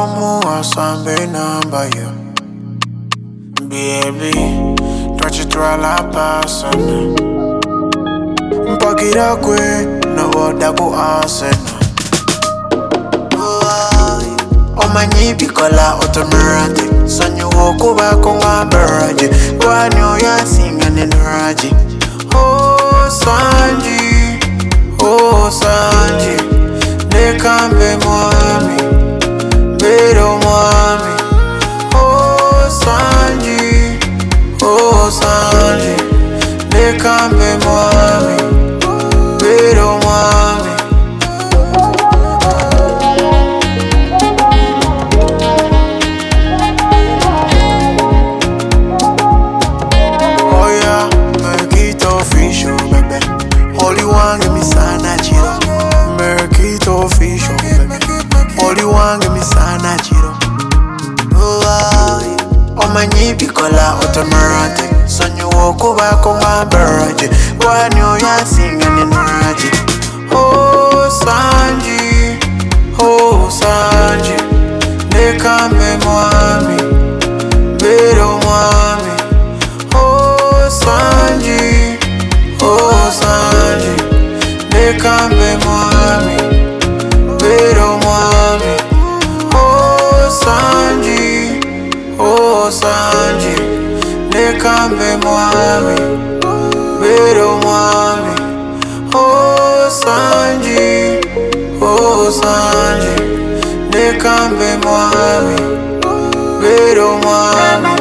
Someone was sambe number you. Baby, touch it to la person. Mpakira kwe, no woda ku asena. Omanyi bikola automatic. Sonyo woku bako ngabaraji. Wanyo ya singa nenaraji. Oh Sanji, oh Sanji. Nekambe mwami, bero mwami. Oh Sanji, oh Sanji. Nekambe mwami, bero mwami. Oh yeah, make it official, baby. Holy one, give me sana chiro. Make it official, baby. Holy one, give me sana chiro. Oh my bikola automatic. Sonyo woku bako ngabaraji. Wanyo ya singa nenaraji. Oh Sanji, oh Sanji. Nekambe mwami, bero mwami. Oh Sanji, oh Sanji. Nekambe mwami, bero mwami. Oh Sanji, oh Sanji. Nekambe mwami, bero mwami. Oh Sanji, oh Sanji. Nekambe mwami, bero mwami.